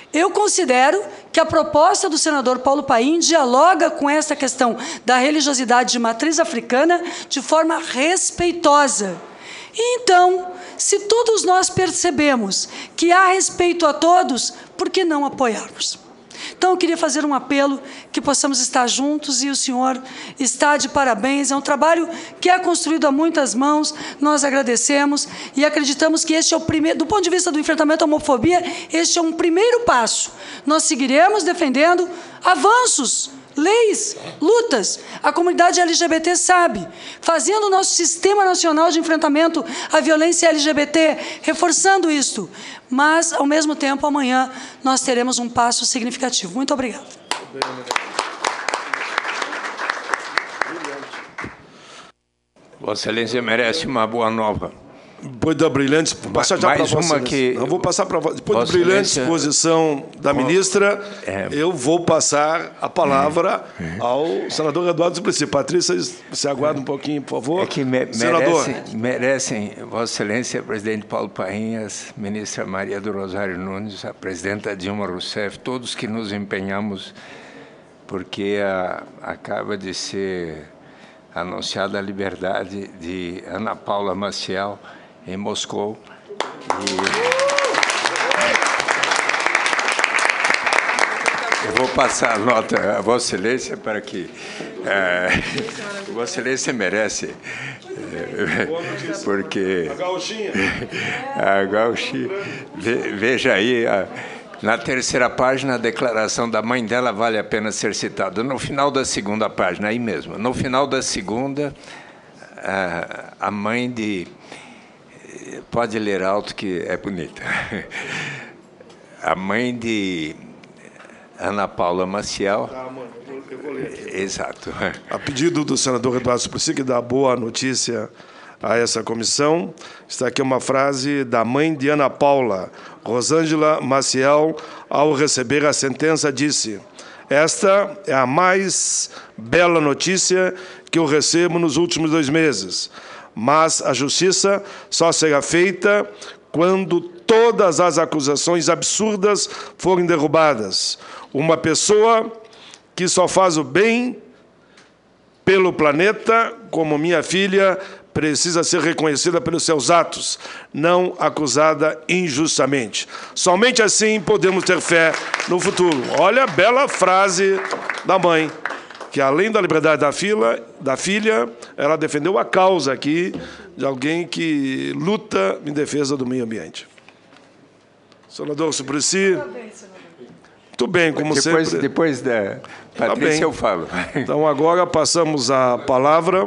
Eu considero que a proposta do senador Paulo Paim dialoga com essa questão da religiosidade de matriz africana de forma respeitosa. E então, se todos nós percebemos que há respeito a todos, por que não apoiarmos? Então, eu queria fazer um apelo que possamos estar juntos, e o senhor está de parabéns. É um trabalho que é construído a muitas mãos, nós agradecemos e acreditamos que este é o primeiro, do ponto de vista do enfrentamento à homofobia, este é um primeiro passo. Nós seguiremos defendendo avanços, leis, lutas. A comunidade LGBT sabe, fazendo o nosso Sistema Nacional de Enfrentamento à Violência LGBT, reforçando isto. Mas, ao mesmo tempo, amanhã nós teremos um passo significativo. Muito obrigado. Vossa Excelência merece uma boa nova. Depois da brilhante, passar já mais uma que não vou passar para depois da brilhante exposição da ministra, eu vou passar a palavra ao senador Eduardo Suplicy. Patrícia, você aguarda um pouquinho, por favor. É que merecem Vossa Excelência, presidente Paulo Paim, a ministra Maria do Rosário Nunes, a presidenta Dilma Rousseff, todos que nos empenhamos, porque acaba de ser anunciada a liberdade de Ana Paula Maciel em Moscou. Eu vou passar a nota a Vossa Excelência para que Vossa Excelência merece, porque a gauchinha, veja aí, na terceira página, a declaração da mãe dela vale a pena ser citada. No final da segunda página, aí mesmo, no final da segunda, a mãe de... Pode ler alto que é bonita. A mãe de Ana Paula Maciel. Eu vou ler aqui. Exato. A pedido do senador Eduardo Suplicy, que dá boa notícia a essa comissão, está aqui uma frase da mãe de Ana Paula, Rosângela Maciel, ao receber a sentença, disse: "Esta é a mais bela notícia que eu recebo nos últimos 2 meses. Mas a justiça só será feita quando todas as acusações absurdas forem derrubadas. Uma pessoa que só faz o bem pelo planeta, como minha filha, precisa ser reconhecida pelos seus atos, não acusada injustamente. Somente assim podemos ter fé no futuro." Olha a bela frase da mãe, que além da liberdade da filha, ela defendeu a causa aqui de alguém que luta em defesa do meio ambiente. Senador Suplicy. Muito bem, como sempre. Depois da Patrícia eu falo. Então, agora passamos a palavra.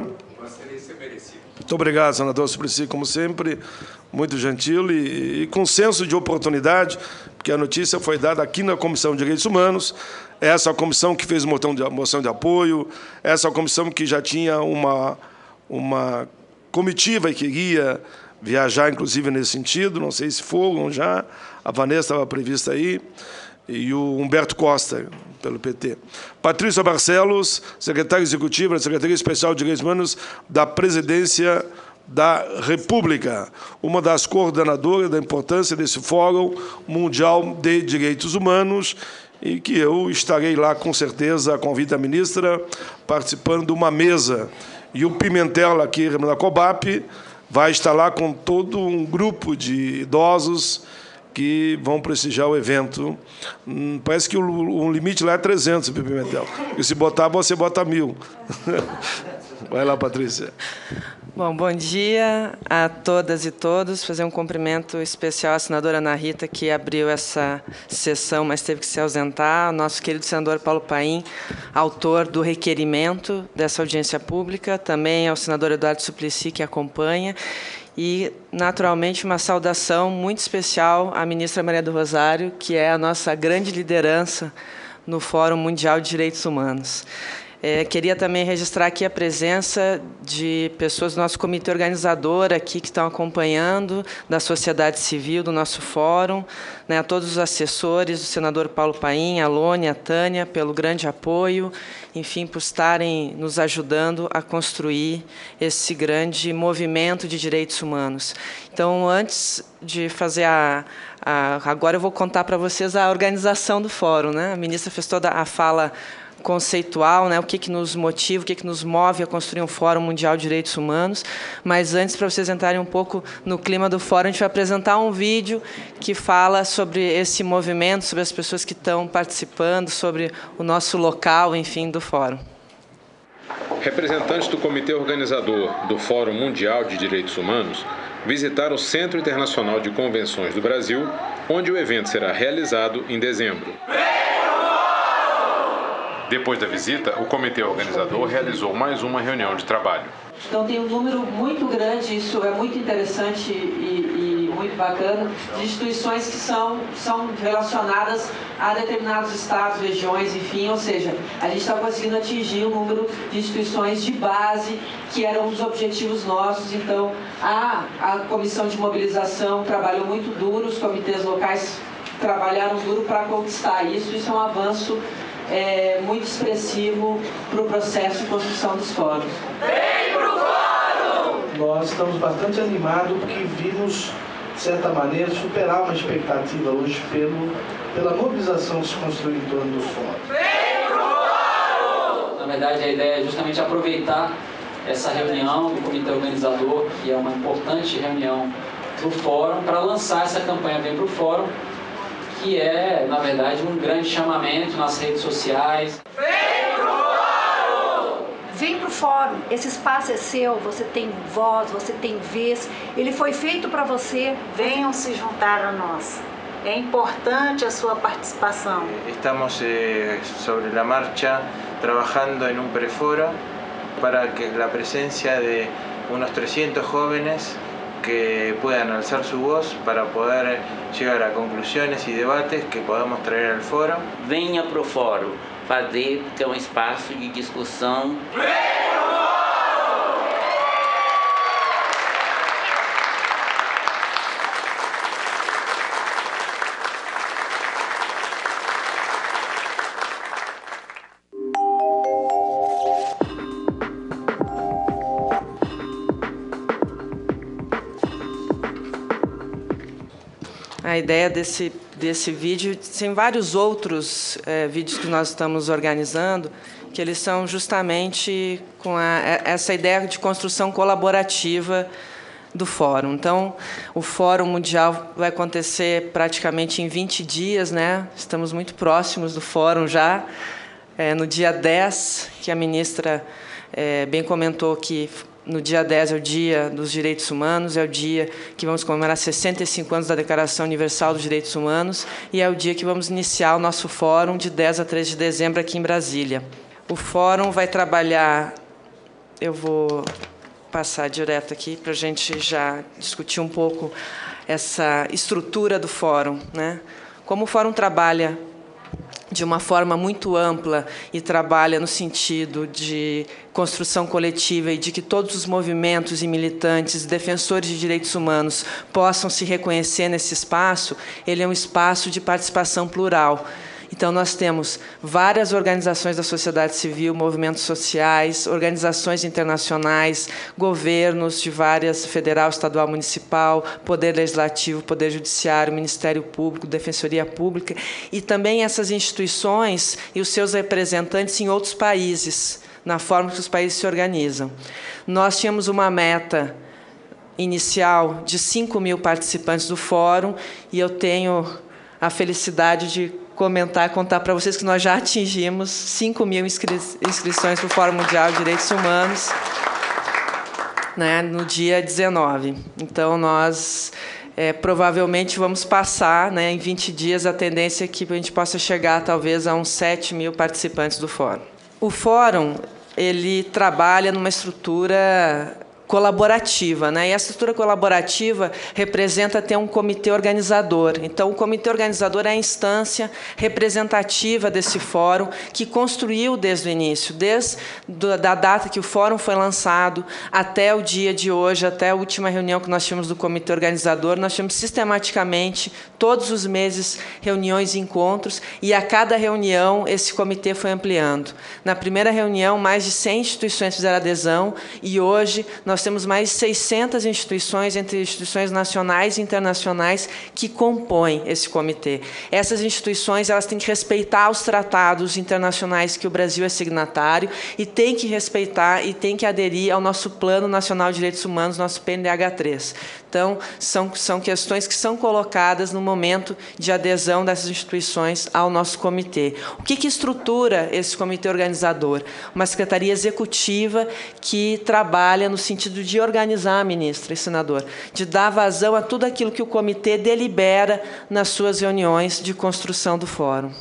Muito obrigado, senador Suplicy, como sempre, muito gentil e com senso de oportunidade, porque a notícia foi dada aqui na Comissão de Direitos Humanos. Essa comissão que fez moção de apoio, essa comissão que já tinha uma comitiva e queria viajar, inclusive, nesse sentido, não sei se foram já, a Vanessa estava prevista aí, e o Humberto Costa, pelo PT. Patrícia Barcelos, secretária executiva da Secretaria Especial de Direitos Humanos da Presidência da República, uma das coordenadoras da importância desse Fórum Mundial de Direitos Humanos, e que eu estarei lá, com certeza, a convite da ministra, participando de uma mesa. E o Pimentel, aqui na COBAP, vai estar lá com todo um grupo de idosos que vão prestigiar o evento. Parece que o limite lá é 300, Pimentel. E se botar, você bota 1.000. Vai lá, Patrícia. Bom dia a todas e todos. Fazer um cumprimento especial à senadora Ana Rita, que abriu essa sessão, mas teve que se ausentar. Ao nosso querido senador Paulo Paim, autor do requerimento dessa audiência pública. Também ao senador Eduardo Suplicy, que acompanha. E, naturalmente, uma saudação muito especial à ministra Maria do Rosário, que é a nossa grande liderança no Fórum Mundial de Direitos Humanos. Queria também registrar aqui a presença de pessoas do nosso comitê organizador aqui que estão acompanhando, da sociedade civil, do nosso fórum, né, a todos os assessores, o senador Paulo Paim, a Lone, a Tânia, pelo grande apoio, enfim, por estarem nos ajudando a construir esse grande movimento de direitos humanos. Então, antes de fazer agora eu vou contar para vocês a organização do fórum, né? A ministra fez toda a fala conceitual, né, o que nos motiva, o que nos move a construir um Fórum Mundial de Direitos Humanos. Mas antes, para vocês entrarem um pouco no clima do fórum, a gente vai apresentar um vídeo que fala sobre esse movimento, sobre as pessoas que estão participando, sobre o nosso local, enfim, do fórum. Representantes do Comitê Organizador do Fórum Mundial de Direitos Humanos visitaram o Centro Internacional de Convenções do Brasil, onde o evento será realizado em dezembro. Depois da visita, o comitê organizador realizou mais uma reunião de trabalho. Então tem um número muito grande, isso é muito interessante e muito bacana, de instituições que são relacionadas a determinados estados, regiões, enfim, ou seja, a gente está conseguindo atingir o número de instituições de base, que era um dos objetivos nossos. Então, a comissão de mobilização trabalhou muito duro, os comitês locais trabalharam duro para conquistar isso. Isso é um avanço muito expressivo para o processo de construção dos fóruns. Vem pro fórum! Nós estamos bastante animados porque vimos, de certa maneira, superar uma expectativa hoje pela mobilização que se construiu em torno do fórum. Vem pro fórum! Na verdade, a ideia é justamente aproveitar essa reunião do comitê organizador, que é uma importante reunião do fórum, para lançar essa campanha Vem pro Fórum, que é, na verdade, um grande chamamento nas redes sociais. Vem pro fórum! Vem pro fórum, esse espaço é seu, você tem voz, você tem vez, ele foi feito para você. Venham se juntar a nós, é importante a sua participação. Estamos sobre la marcha trabajando en un preforo para que la presencia de unos 300 jóvenes que puedan alzar su voz para poder llegar a conclusiones y debates que podamos traer al foro. Venha pro fórum, fazer que é um espaço de discussão. A ideia desse vídeo, tem vários outros vídeos que nós estamos organizando, que eles são justamente com essa ideia de construção colaborativa do fórum. Então, o Fórum Mundial vai acontecer praticamente em 20 dias, né? Estamos muito próximos do fórum já. No dia 10, que a ministra bem comentou que no dia 10 é o Dia dos Direitos Humanos, é o dia que vamos comemorar 65 anos da Declaração Universal dos Direitos Humanos e é o dia que vamos iniciar o nosso fórum de 10 a 13 de dezembro aqui em Brasília. O fórum vai trabalhar, eu vou passar direto aqui para a gente já discutir um pouco essa estrutura do fórum, né? Como o fórum trabalha de uma forma muito ampla e trabalha no sentido de construção coletiva e de que todos os movimentos e militantes, defensores de direitos humanos possam se reconhecer nesse espaço, ele é um espaço de participação plural. Então, nós temos várias organizações da sociedade civil, movimentos sociais, organizações internacionais, governos de várias, federal, estadual, municipal, poder legislativo, poder judiciário, Ministério Público, Defensoria Pública, e também essas instituições e os seus representantes em outros países, na forma que os países se organizam. Nós tínhamos uma meta inicial de 5.000 participantes do fórum, e eu tenho a felicidade de contar para vocês que nós já atingimos 5.000 inscrições para o Fórum Mundial de Direitos Humanos, né, no dia 19. Então, nós provavelmente vamos passar, né, em 20 dias, a tendência é que a gente possa chegar, talvez, a uns 7.000 participantes do Fórum. O Fórum ele trabalha numa estrutura colaborativa, né? E essa estrutura colaborativa representa ter um comitê organizador. Então, o comitê organizador é a instância representativa desse fórum que construiu desde o início, desde da data que o fórum foi lançado até o dia de hoje, até a última reunião que nós tivemos do comitê organizador, nós tivemos sistematicamente, todos os meses, reuniões e encontros, e a cada reunião esse comitê foi ampliando. Na primeira reunião, mais de 100 instituições fizeram adesão, e hoje nós temos mais de 600 instituições, entre instituições nacionais e internacionais, que compõem esse comitê. Essas instituições elas têm que respeitar os tratados internacionais que o Brasil é signatário e têm que respeitar e têm que aderir ao nosso Plano Nacional de Direitos Humanos, nosso PNDH3. Então, são questões que são colocadas no momento de adesão dessas instituições ao nosso comitê. O que estrutura esse comitê organizador? Uma secretaria executiva que trabalha no sentido de organizar, ministra e senador, de dar vazão a tudo aquilo que o comitê delibera nas suas reuniões de construção do fórum.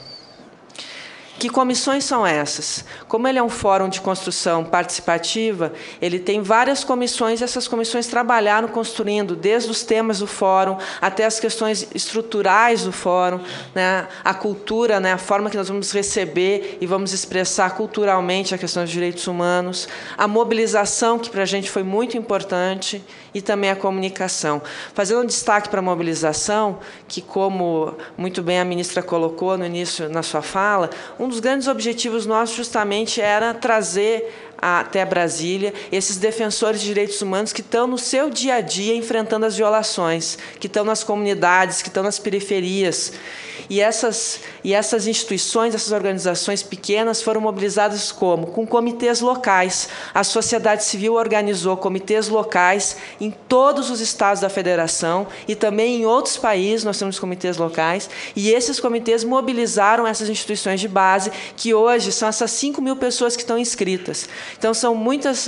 Que comissões são essas? Como ele é um fórum de construção participativa, ele tem várias comissões, e essas comissões trabalharam construindo desde os temas do fórum até as questões estruturais do fórum, né, a cultura, né, a forma que nós vamos receber e vamos expressar culturalmente a questão dos direitos humanos, a mobilização, que para a gente foi muito importante, e também a comunicação. Fazendo um destaque para a mobilização, que, como muito bem a ministra colocou no início, na sua fala, um dos grandes objetivos nossos justamente era trazer até Brasília esses defensores de direitos humanos que estão no seu dia a dia enfrentando as violações, que estão nas comunidades, que estão nas periferias. E essas instituições, essas organizações pequenas foram mobilizadas como? Com comitês locais. A sociedade civil organizou comitês locais em todos os estados da federação e também em outros países nós temos comitês locais, e esses comitês mobilizaram essas instituições de base, que hoje são essas 5.000 pessoas que estão inscritas. Então, são muitas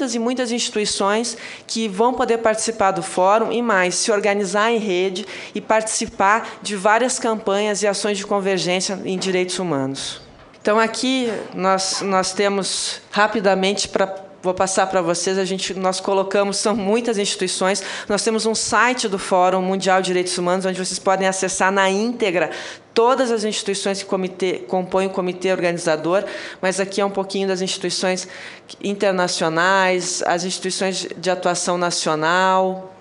instituições que vão poder participar do fórum e mais, se organizar em rede e participar de várias campanhas e ações de convergência em direitos humanos. Então, aqui nós temos, rapidamente, vou passar para vocês, nós colocamos, são muitas instituições, nós temos um site do Fórum Mundial de Direitos Humanos, onde vocês podem acessar na íntegra todas as instituições que compõem o comitê organizador, mas aqui é um pouquinho das instituições internacionais, as instituições de atuação nacional.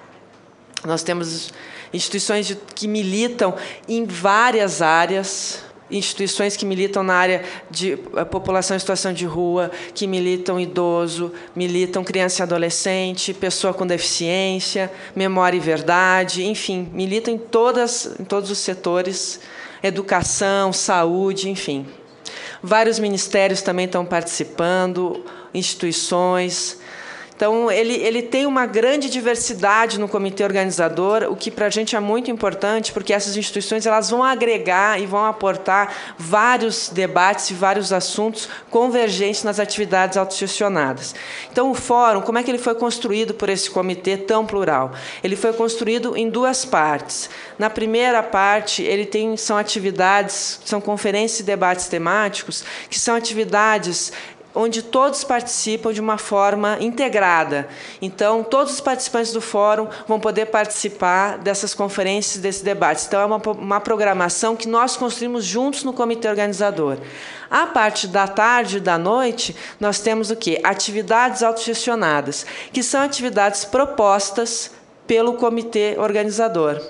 Nós temos instituições que militam em várias áreas, instituições que militam na área de população em situação de rua, que militam idoso, militam criança e adolescente, pessoa com deficiência, memória e verdade, enfim, militam em todos os setores, educação, saúde, enfim. Vários ministérios também estão participando, instituições. Então, ele tem uma grande diversidade no comitê organizador, o que para a gente é muito importante, porque essas instituições elas vão agregar e vão aportar vários debates e vários assuntos convergentes nas atividades autogestionadas. Então, o fórum, como é que ele foi construído por esse comitê tão plural? Ele foi construído em duas partes. Na primeira parte, são atividades, são conferências e debates temáticos, que são atividades onde todos participam de uma forma integrada. Então, todos os participantes do fórum vão poder participar dessas conferências, desses debates. Então, é uma programação que nós construímos juntos no comitê organizador. A parte da tarde e da noite, nós temos o quê? Atividades autogestionadas, que são atividades propostas pelo comitê organizador.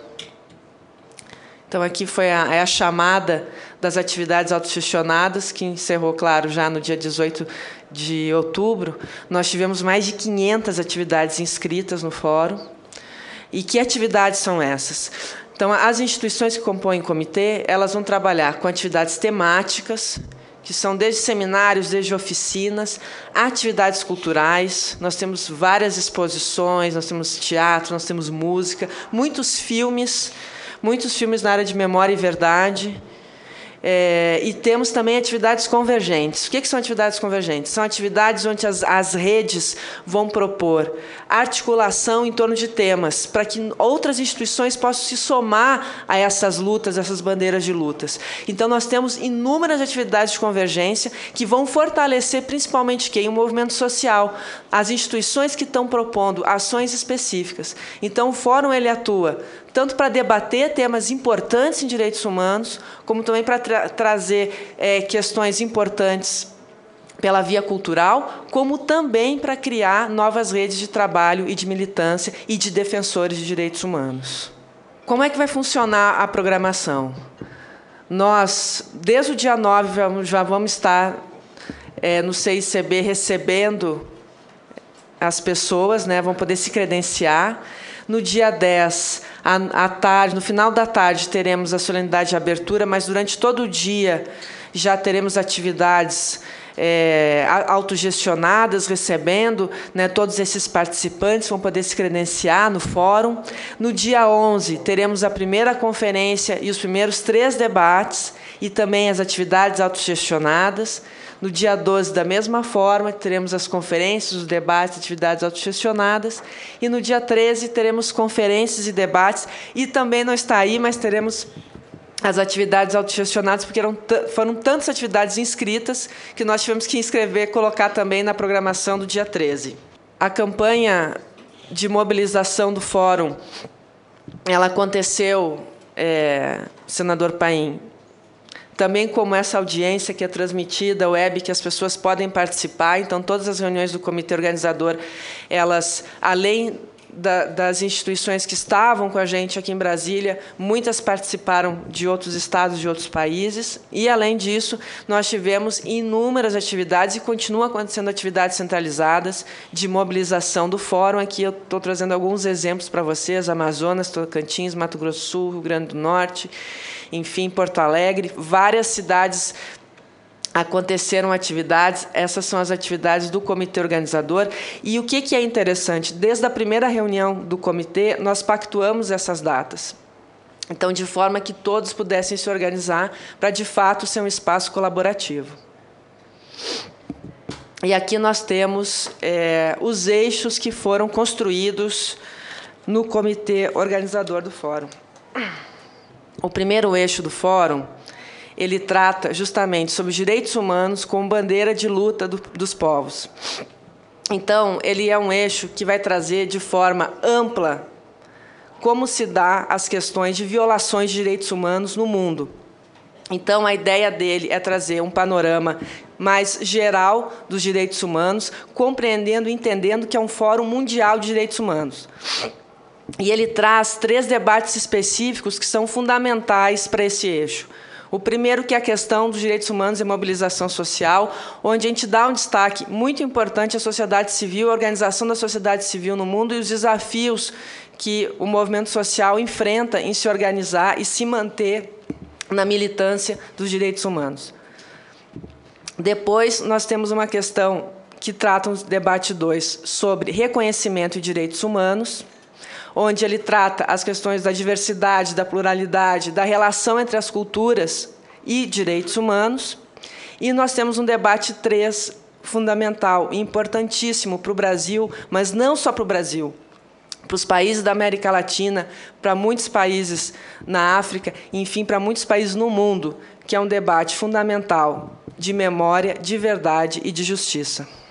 Então, aqui foi a chamada das atividades autogestionadas, que encerrou, claro, já no dia 18 de outubro. Nós tivemos mais de 500 atividades inscritas no fórum. E que atividades são essas? Então, as instituições que compõem o comitê, elas vão trabalhar com atividades temáticas, que são desde seminários, desde oficinas, atividades culturais. Nós temos várias exposições, nós temos teatro, nós temos música, muitos filmes na área de memória e verdade. E temos também atividades convergentes. O que são atividades convergentes? São atividades onde as redes vão propor articulação em torno de temas, para que outras instituições possam se somar a essas lutas, essas bandeiras de lutas. Então, nós temos inúmeras atividades de convergência que vão fortalecer, principalmente, quem? O movimento social, as instituições que estão propondo ações específicas. Então, o Fórum ele atua tanto para debater temas importantes em direitos humanos, como também para trazer questões importantes pela via cultural, como também para criar novas redes de trabalho e de militância e de defensores de direitos humanos. Como é que vai funcionar a programação? Nós, desde o dia 9, já vamos estar no CICB recebendo as pessoas, né, vão poder se credenciar. No dia 10, à tarde, no final da tarde, teremos a solenidade de abertura, mas durante todo o dia já teremos atividades autogestionadas, recebendo, né, todos esses participantes vão poder se credenciar no fórum. No dia 11, teremos a primeira conferência e os primeiros 3 debates, e também as atividades autogestionadas. No dia 12, da mesma forma, teremos as conferências, os debates, atividades autogestionadas. E no dia 13, teremos conferências e debates. E também não está aí, mas teremos as atividades autogestionadas, porque foram tantas atividades inscritas que nós tivemos que inscrever, colocar também na programação do dia 13. A campanha de mobilização do Fórum, ela aconteceu, senador Paim, também como essa audiência que é transmitida, web, que as pessoas podem participar. Então, todas as reuniões do comitê organizador, elas, além das instituições que estavam com a gente aqui em Brasília, muitas participaram de outros estados, de outros países. E, além disso, nós tivemos inúmeras atividades e continuam acontecendo atividades centralizadas de mobilização do Fórum. Aqui eu estou trazendo alguns exemplos para vocês: Amazonas, Tocantins, Mato Grosso do Sul, Rio Grande do Norte, enfim, Porto Alegre, várias cidades aconteceram atividades. Essas são as atividades do comitê organizador. E o que é interessante? Desde a primeira reunião do comitê, nós pactuamos essas datas. Então, de forma que todos pudessem se organizar para, de fato, ser um espaço colaborativo. E aqui nós temos os eixos que foram construídos no comitê organizador do Fórum. O primeiro eixo do Fórum, ele trata justamente sobre os direitos humanos como bandeira de luta dos povos. Então, ele é um eixo que vai trazer de forma ampla como se dá as questões de violações de direitos humanos no mundo. Então, a ideia dele é trazer um panorama mais geral dos direitos humanos, compreendendo e entendendo que é um Fórum Mundial de Direitos Humanos. E ele traz 3 debates específicos que são fundamentais para esse eixo. O primeiro, que é a questão dos direitos humanos e mobilização social, onde a gente dá um destaque muito importante à sociedade civil, à organização da sociedade civil no mundo e os desafios que o movimento social enfrenta em se organizar e se manter na militância dos direitos humanos. Depois, nós temos uma questão que trata o debate 2 sobre reconhecimento e direitos humanos, onde ele trata as questões da diversidade, da pluralidade, da relação entre as culturas e direitos humanos. E nós temos um debate 3 fundamental e importantíssimo para o Brasil, mas não só para o Brasil, para os países da América Latina, para muitos países na África, enfim, para muitos países no mundo, que é um debate fundamental de memória, de verdade e de justiça.